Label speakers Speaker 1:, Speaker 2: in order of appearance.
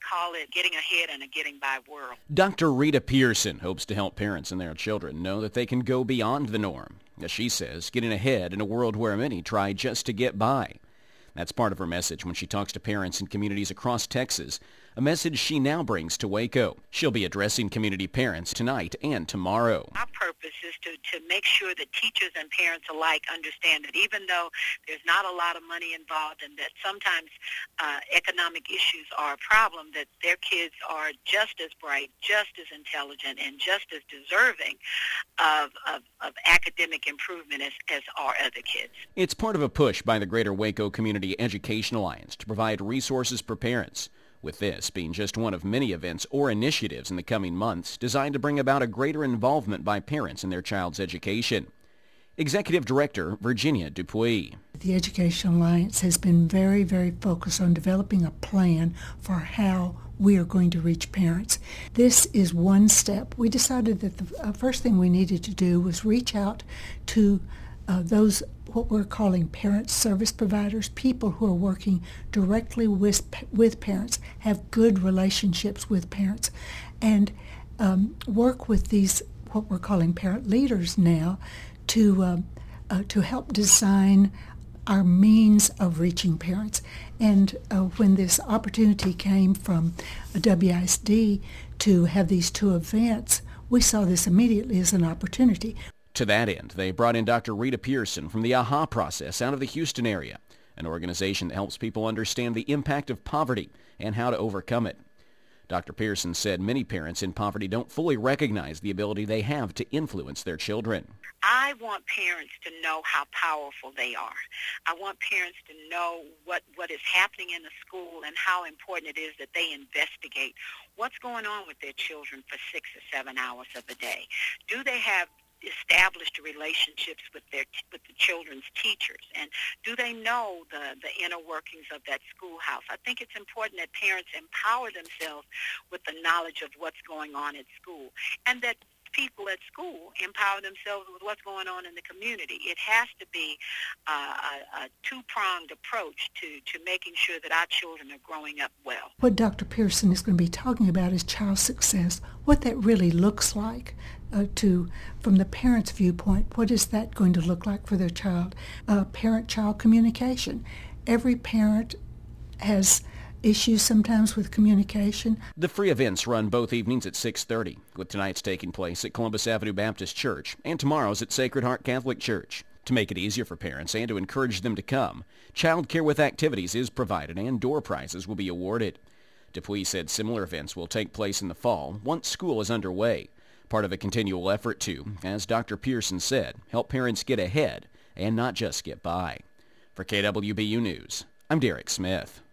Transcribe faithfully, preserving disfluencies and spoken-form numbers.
Speaker 1: call it getting ahead in a getting by world.
Speaker 2: Doctor Rita Pearson hopes to help parents and their children know that they can go beyond the norm. As she says, getting ahead in a world where many try just to get by. That's part of her message when she talks to parents in communities across Texas, a message she now brings to Waco. She'll be addressing community parents tonight and tomorrow.
Speaker 1: Our purpose is to, to make sure that teachers and parents alike understand that even though there's not a lot of money involved and that sometimes uh, economic issues are a problem, that their kids are just as bright, just as intelligent, and just as deserving of, of, of academic improvement as, as are other kids.
Speaker 2: It's part of a push by the Greater Waco Community Education Alliance to provide resources for parents, with this being just one of many events or initiatives in the coming months designed to bring about a greater involvement by parents in their child's education. Executive Director Virginia Dupuy.
Speaker 3: The Education Alliance has been very, very focused on developing a plan for how we are going to reach parents. This is one step. We decided that the first thing we needed to do was reach out to uh, those what we're calling parent service providers, people who are working directly with with parents, have good relationships with parents, and um, work with these what we're calling parent leaders now to uh, uh, to help design our means of reaching parents. And uh, when this opportunity came from W I S D to have these two events, we saw this immediately as an opportunity.
Speaker 2: To that end, they brought in Doctor Rita Pearson from the AHA Process out of the Houston area, an organization that helps people understand the impact of poverty and how to overcome it. Doctor Pearson said many parents in poverty don't fully recognize the ability they have to influence their children.
Speaker 1: I want parents to know how powerful they are. I want parents to know what, what is happening in the school and how important it is that they investigate what's going on with their children for six or seven hours of the day. Do they have established relationships with their with the children's teachers, and do they know the the inner workings of that schoolhouse? I think it's important that parents empower themselves with the knowledge of what's going on at school, and that people at school empower themselves with what's going on in the community. It has to be uh, a, a two-pronged approach to, to making sure that our children are growing up well.
Speaker 3: What Doctor Pearson is going to be talking about is child success, what that really looks like uh, to, from the parent's viewpoint, what is that going to look like for their child? Uh, parent-child communication. Every parent has issues sometimes with communication.
Speaker 2: The free events run both evenings at six thirty, with tonight's taking place at Columbus Avenue Baptist Church and tomorrow's at Sacred Heart Catholic Church. To make it easier for parents and to encourage them to come, Child Care with Activities is provided and door prizes will be awarded. Dupuy said similar events will take place in the fall once school is underway, part of a continual effort to, as Doctor Pearson said, help parents get ahead and not just get by. For K W B U News, I'm Derek Smith.